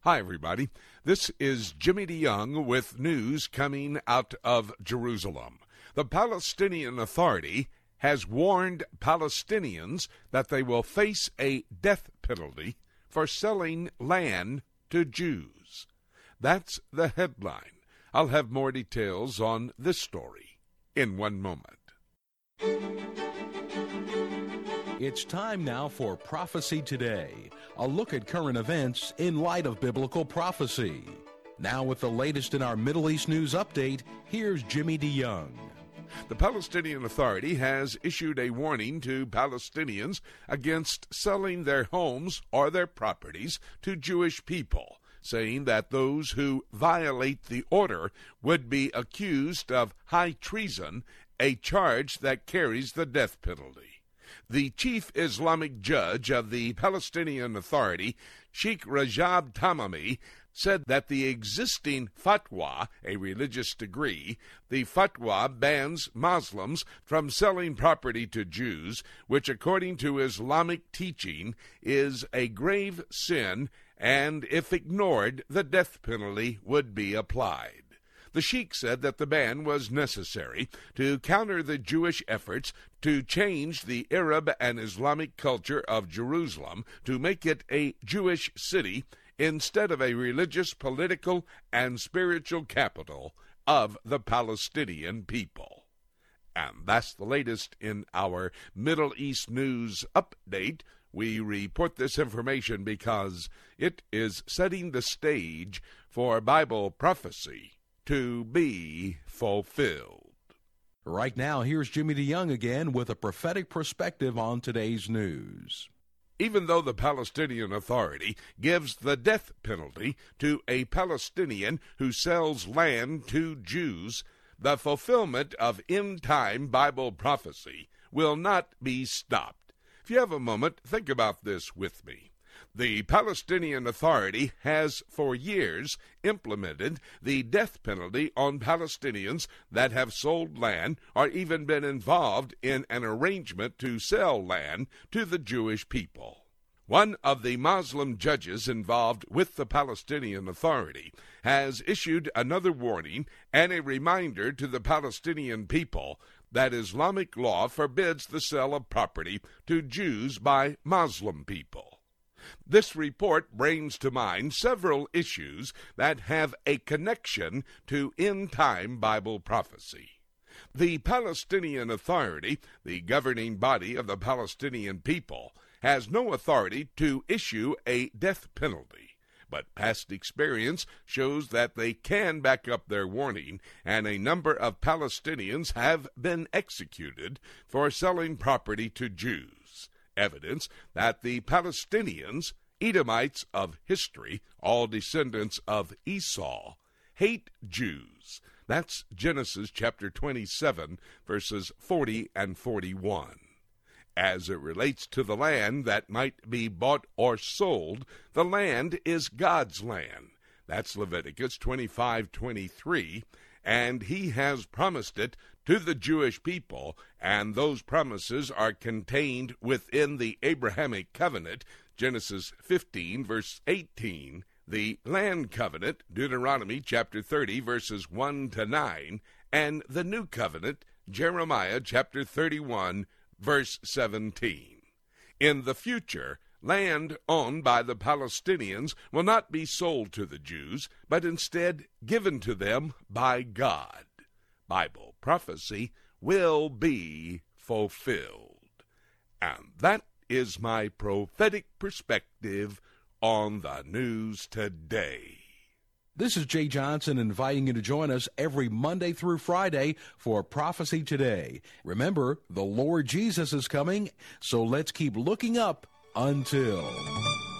Hi, everybody. This is Jimmy DeYoung with news coming out of Jerusalem. The Palestinian Authority has warned Palestinians that they will face a death penalty for selling land to Jews. That's the headline. I'll have more details on this story in one moment. It's time now for Prophecy Today, a look at current events in light of biblical prophecy. Now with the latest in our Middle East news update, here's Jimmy DeYoung. The Palestinian Authority has issued a warning to Palestinians against selling their homes or their properties to Jewish people, saying that those who violate the order would be accused of high treason, a charge that carries the death penalty. The chief Islamic judge of the Palestinian Authority, Sheikh Rajab Tamimi, said that the existing fatwa, a religious decree, the fatwa bans Muslims from selling property to Jews, which according to Islamic teaching is a grave sin, and if ignored, the death penalty would be applied. The sheikh said that the ban was necessary to counter the Jewish efforts to change the Arab and Islamic culture of Jerusalem to make it a Jewish city instead of a religious, political, and spiritual capital of the Palestinian people. And that's the latest in our Middle East news update. We report this information because it is setting the stage for Bible prophecy to be fulfilled. Right now, here's Jimmy DeYoung again with a prophetic perspective on today's news. Even though the Palestinian Authority gives the death penalty to a Palestinian who sells land to Jews, the fulfillment of end-time Bible prophecy will not be stopped. If you have a moment, think about this with me. The Palestinian Authority has for years implemented the death penalty on Palestinians that have sold land or even been involved in an arrangement to sell land to the Jewish people. One of the Muslim judges involved with the Palestinian Authority has issued another warning and a reminder to the Palestinian people that Islamic law forbids the sale of property to Jews by Muslim people. This report brings to mind several issues that have a connection to end-time Bible prophecy. The Palestinian Authority, the governing body of the Palestinian people, has no authority to issue a death penalty, but past experience shows that they can back up their warning, and a number of Palestinians have been executed for selling property to Jews. Evidence that the Palestinians, Edomites of history, all descendants of Esau, hate Jews. That's Genesis chapter 27, verses 40 and 41. As it relates to the land that might be bought or sold, the land is God's land. That's Leviticus 25:23, and he has promised it to the Jewish people, and those promises are contained within the Abrahamic covenant, Genesis 15, verse 18, the land covenant, Deuteronomy chapter 30, verses 1 to 9, and the new covenant, Jeremiah chapter 31, verse 17. In the future, land owned by the Palestinians will not be sold to the Jews, but instead given to them by God. Bible prophecy will be fulfilled. And that is my prophetic perspective on the news today. This is Jay Johnson inviting you to join us every Monday through Friday for Prophecy Today. Remember, the Lord Jesus is coming, so let's keep looking up until...